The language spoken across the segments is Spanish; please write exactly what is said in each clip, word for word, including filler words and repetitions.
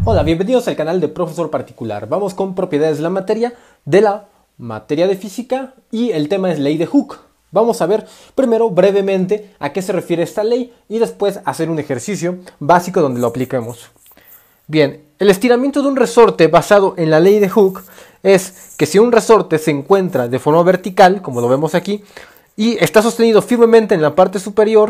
Hola, bienvenidos al canal de Profesor Particular. Vamos con propiedades de la materia, de la materia de física, y el tema es ley de Hooke. Vamos a ver primero brevemente a qué se refiere esta ley y después hacer un ejercicio básico donde lo apliquemos. Bien, el estiramiento de un resorte basado en la ley de Hooke es que si un resorte se encuentra de forma vertical, como lo vemos aquí, y está sostenido firmemente en la parte superior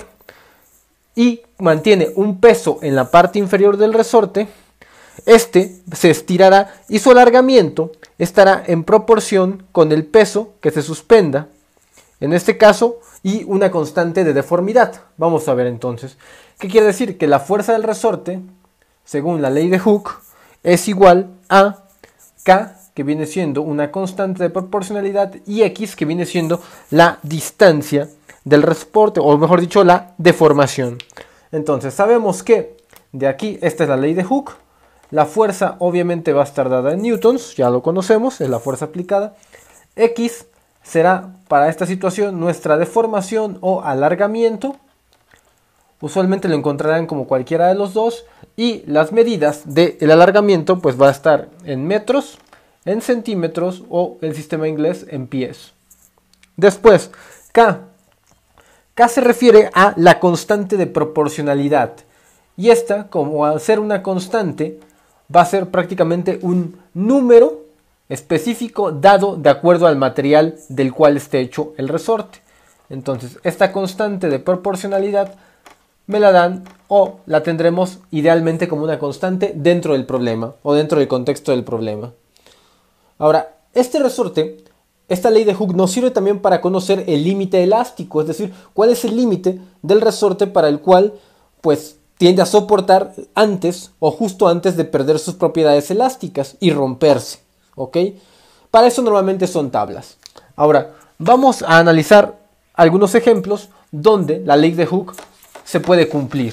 y mantiene un peso en la parte inferior del resorte, este se estirará y su alargamiento estará en proporción con el peso que se suspenda, en este caso, y una constante de deformidad. Vamos a ver entonces. ¿Qué quiere decir? Que la fuerza del resorte, según la ley de Hooke, es igual a K, que viene siendo una constante de proporcionalidad, y X, que viene siendo la distancia del resorte, o mejor dicho, la deformación. Entonces, sabemos que de aquí, esta es la ley de Hooke. La fuerza obviamente va a estar dada en newtons, ya lo conocemos, es la fuerza aplicada. X será para esta situación nuestra deformación o alargamiento. Usualmente lo encontrarán como cualquiera de los dos. Y las medidas del alargamiento pues va a estar en metros, en centímetros o el sistema inglés en pies. Después, K. K se refiere a la constante de proporcionalidad. Y esta, como al ser una constante, va a ser prácticamente un número específico dado de acuerdo al material del cual esté hecho el resorte. Entonces, esta constante de proporcionalidad me la dan o la tendremos idealmente como una constante dentro del problema o dentro del contexto del problema. Ahora, este resorte, esta ley de Hooke nos sirve también para conocer el límite elástico, es decir, cuál es el límite del resorte para el cual pues tiende a soportar antes o justo antes de perder sus propiedades elásticas y romperse, ¿ok? Para eso normalmente son tablas. Ahora, vamos a analizar algunos ejemplos donde la ley de Hooke se puede cumplir.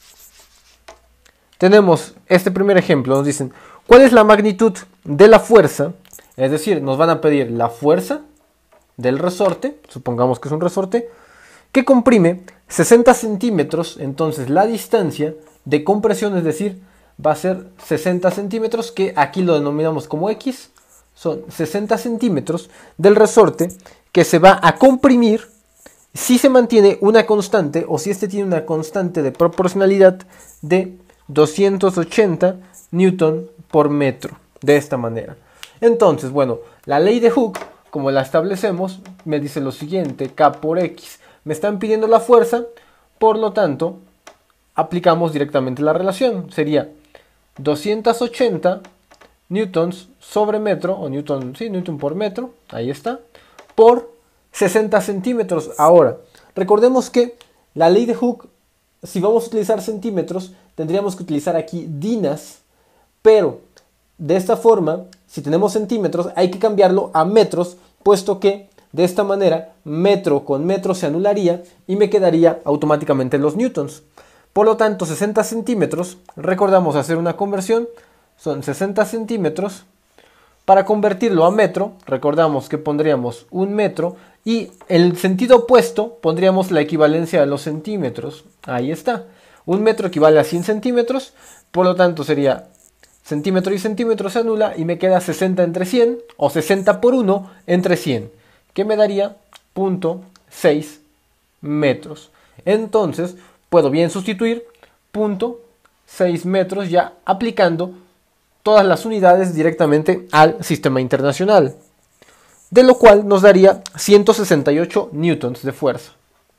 Tenemos este primer ejemplo, nos dicen, ¿cuál es la magnitud de la fuerza? Es decir, nos van a pedir la fuerza del resorte, supongamos que es un resorte, que comprime sesenta centímetros. Entonces la distancia de compresión, es decir, va a ser sesenta centímetros, que aquí lo denominamos como X, son sesenta centímetros del resorte que se va a comprimir si se mantiene una constante o si este tiene una constante de proporcionalidad de doscientos ochenta newton por metro, de esta manera. Entonces, bueno, la ley de Hooke, como la establecemos, me dice lo siguiente, K por X. Me están pidiendo la fuerza, por lo tanto, aplicamos directamente la relación. Sería doscientos ochenta newtons sobre metro, o newton, sí, newton por metro, ahí está, por sesenta centímetros. Ahora, recordemos que la ley de Hooke, si vamos a utilizar centímetros, tendríamos que utilizar aquí dinas, pero de esta forma, si tenemos centímetros, hay que cambiarlo a metros, puesto que de esta manera, metro con metro se anularía y me quedaría automáticamente los newtons. Por lo tanto, sesenta centímetros, recordamos hacer una conversión, son sesenta centímetros. Para convertirlo a metro, recordamos que pondríamos un metro y en el sentido opuesto pondríamos la equivalencia de los centímetros. Ahí está. Un metro equivale a cien centímetros, por lo tanto sería centímetro y centímetro se anula y me queda sesenta entre cien o sesenta por uno entre cien. Que me daría cero punto seis metros. Entonces puedo bien sustituir cero punto seis metros ya aplicando todas las unidades directamente al sistema internacional, de lo cual nos daría ciento sesenta y ocho newtons de fuerza.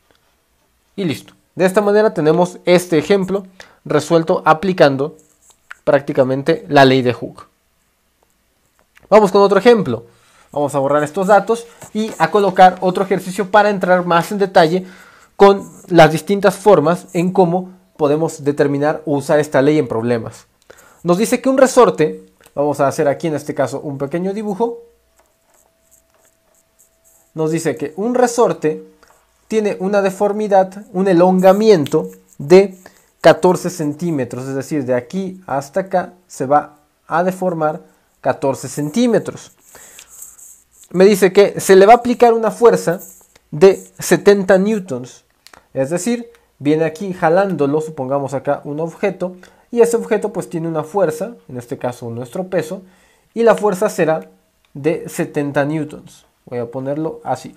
Y listo. De esta manera tenemos este ejemplo resuelto aplicando prácticamente la ley de Hooke. Vamos con otro ejemplo. Vamos a borrar estos datos y a colocar otro ejercicio para entrar más en detalle con las distintas formas en cómo podemos determinar o usar esta ley en problemas. Nos dice que un resorte, vamos a hacer aquí en este caso un pequeño dibujo. Nos dice que un resorte tiene una deformidad, un elongamiento de catorce centímetros, es decir, de aquí hasta acá se va a deformar catorce centímetros. Me dice que se le va a aplicar una fuerza de setenta newtons, es decir, viene aquí jalándolo, supongamos acá un objeto, y ese objeto pues tiene una fuerza, en este caso nuestro peso, y la fuerza será de setenta newtons. Voy a ponerlo así.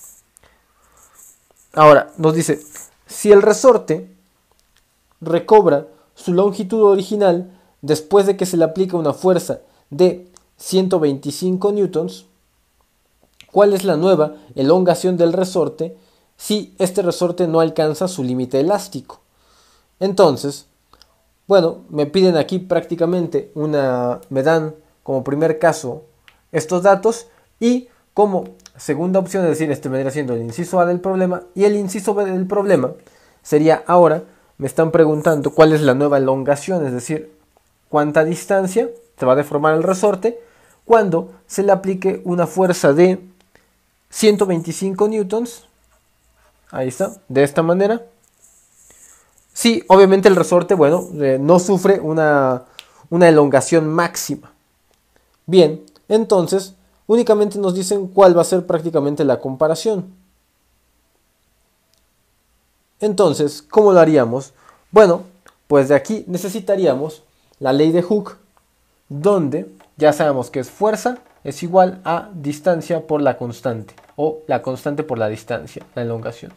Ahora, nos dice, si el resorte recobra su longitud original después de que se le aplica una fuerza de ciento veinticinco newtons, ¿cuál es la nueva elongación del resorte si este resorte no alcanza su límite elástico? Entonces, bueno, me piden aquí prácticamente una, me dan como primer caso estos datos y como segunda opción, es decir, este vendría siendo el inciso A del problema, y el inciso B del problema sería ahora, me están preguntando cuál es la nueva elongación, es decir, cuánta distancia se va a deformar el resorte cuando se le aplique una fuerza de ciento veinticinco newtons, ahí está, de esta manera. Sí, obviamente el resorte, bueno, eh, no sufre una, una elongación máxima. Bien, entonces únicamente nos dicen cuál va a ser prácticamente la comparación. Entonces, ¿cómo lo haríamos? Bueno, pues de aquí necesitaríamos la ley de Hooke, donde ya sabemos que es fuerza es igual a distancia por la constante, o la constante por la distancia, la elongación.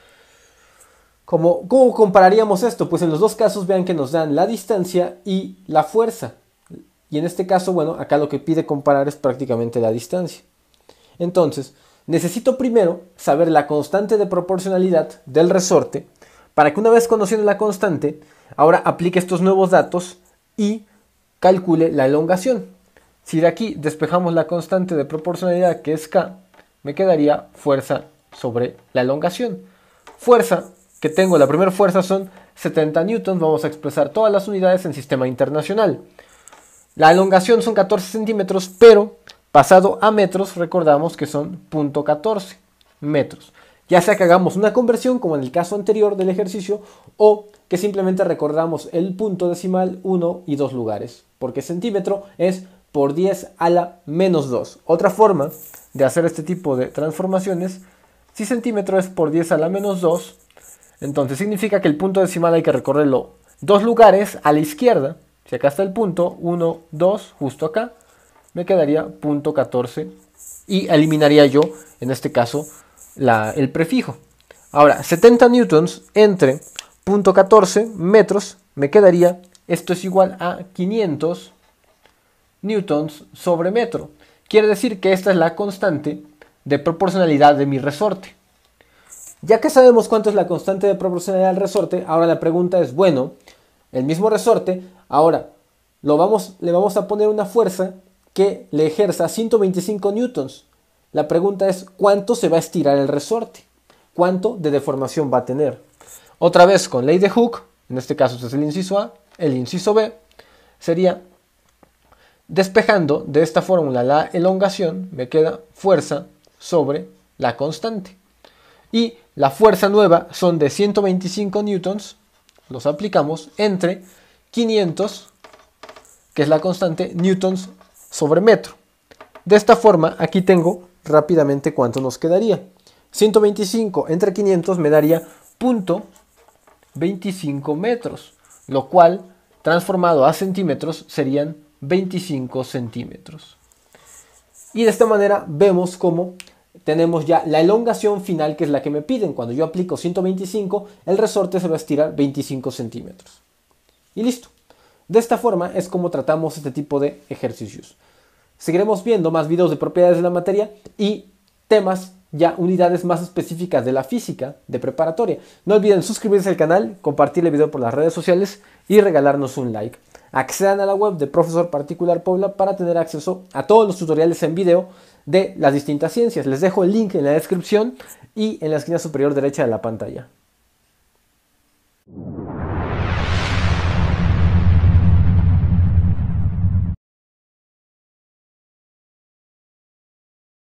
¿Cómo, ¿Cómo compararíamos esto? Pues en los dos casos vean que nos dan la distancia y la fuerza. Y en este caso, bueno, acá lo que pide comparar es prácticamente la distancia. Entonces, necesito primero saber la constante de proporcionalidad del resorte para que una vez conociendo la constante, ahora aplique estos nuevos datos y calcule la elongación. Si de aquí despejamos la constante de proporcionalidad, que es K, me quedaría fuerza sobre la elongación. Fuerza que tengo, la primera fuerza son setenta newtons, vamos a expresar todas las unidades en sistema internacional. La elongación son catorce centímetros, pero pasado a metros recordamos que son punto catorce metros. Ya sea que hagamos una conversión como en el caso anterior del ejercicio o que simplemente recordamos el punto decimal uno y dos lugares, porque centímetro es por diez a la menos dos. Otra forma de hacer este tipo de transformaciones, si centímetro es por diez a la menos dos, entonces significa que el punto decimal hay que recorrerlo dos lugares a la izquierda. Si acá está el punto, uno, dos, justo acá, me quedaría punto catorce y eliminaría yo, en este caso, la, el prefijo. Ahora, setenta newtons entre punto catorce metros, me quedaría, esto es igual a quinientos newtons sobre metro. Quiere decir que esta es la constante de proporcionalidad de mi resorte. Ya que sabemos cuánto es la constante de proporcionalidad del resorte, ahora la pregunta es, bueno, el mismo resorte, ahora lo vamos, le vamos a poner una fuerza que le ejerza ciento veinticinco newtons. La pregunta es, ¿cuánto se va a estirar el resorte? ¿Cuánto de deformación va a tener? Otra vez con ley de Hooke, en este caso este es el inciso A, el inciso B sería, despejando de esta fórmula la elongación, me queda fuerza sobre la constante. Y la fuerza nueva son de ciento veinticinco newtons, los aplicamos entre quinientos, que es la constante, newtons sobre metro. De esta forma, aquí tengo rápidamente cuánto nos quedaría. ciento veinticinco entre quinientos me daría punto veinticinco metros, lo cual transformado a centímetros serían veinticinco centímetros. Y de esta manera vemos cómo tenemos ya la elongación final, que es la que me piden. Cuando yo aplico ciento veinticinco, el resorte se va a estirar veinticinco centímetros. Y listo. De esta forma es como tratamos este tipo de ejercicios. Seguiremos viendo más videos de propiedades de la materia y temas, ya unidades más específicas de la física de preparatoria. No olviden suscribirse al canal, compartir el video por las redes sociales y regalarnos un like. Accedan a la web de Profesor Particular Puebla para tener acceso a todos los tutoriales en video de las distintas ciencias. Les dejo el link en la descripción y en la esquina superior derecha de la pantalla.